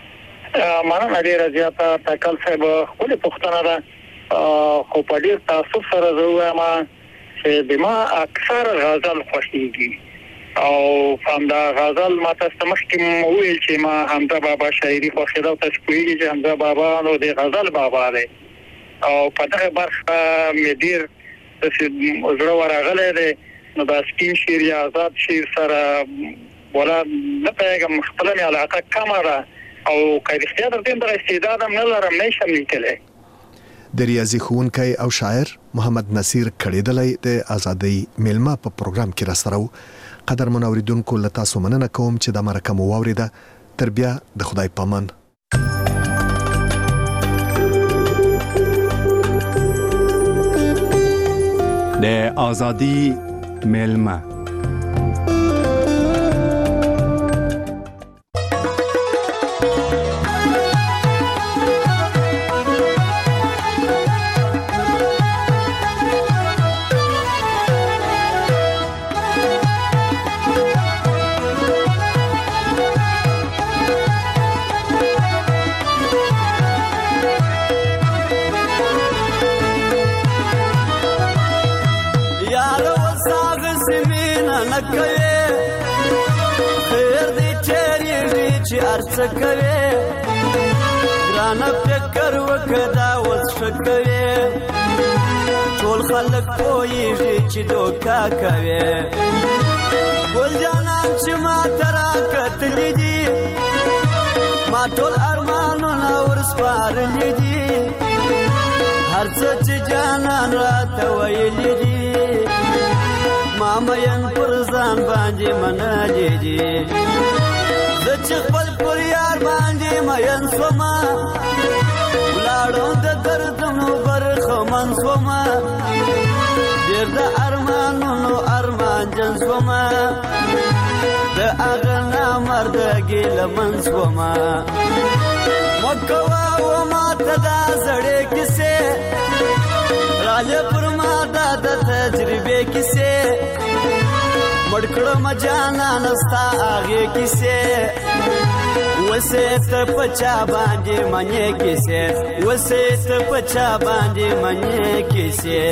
مانه ډیره زیاته تکل صاحب خپل پښتنه ده خو په ډیر تاسو سره زه وایم چې بما اکثر غزل خوښیږي او همدا غزل ما تاسو مخکې ویل چې ما حمزه بابا شاعري خوښیده او تاسو پوهیږئ چې حمزه بابا نو د غزل بابا دی او په دغه برخه مې ډیر زړه ورغلی دی نو دا سپین شعر یا آزاد شعر سره ولا نه پیغام خپل مې علاقه کمه ده او که رښتیا درته دغه استعداد هم نه لرم نشم لیکلی د ریاضي ښوونکی او شاعر محمد نصیر کړیدلی د ازادۍ میلمه په پروګرام کې را سره قدر منوریدونکو له تاسو مننه کوم چې د مرکه مو واوریده تر بیا د خدای پامان د ازادۍ میلمه سکوي ګرانه فکر وکدا وس شکوي ټول خلک پوهیږي چې دوکا کوي ګل جانان چې ما ترا کتلې دي ما ټول ارمانونه ورسپارلې دي هر څه چې جانان راته ویلې دي ما مېن پر ځان باندې منلې دي چې خپل پر یار باندې مېن سوما ولاړو د دردونو برخه من سوما ډېر د ارمانونو ارمان جن سوما د هغه نامردګي لمن سوما مکوا و ما ته دا زړې کیسې راځه پر ما دا د تجربې کیسې مړکړه مجانا نستا هغه کیسه وسه ته پچا باندې منې کیسه وسه ته پچا باندې منې کیسه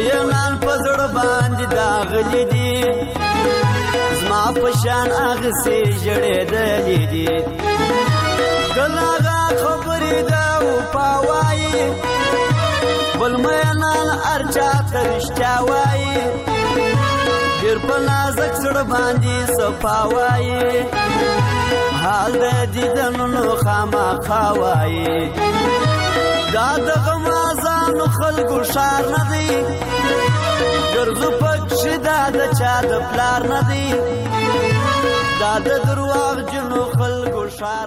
مینان پزړ باندې داغلی دي زما پشان اغسې جړېدلې دي کلاغه خبرې دا و پاوایي بل مینان ارچا ترشتیا وایي ډېر په نازک زړه باندې صفاوایي حال د دیدنونو خامخا وایي دا د غمازانو خلکو شار نه دی ګرځو پکښې دا د چا د پلار نه دی دا د درواغجنو خلکو شار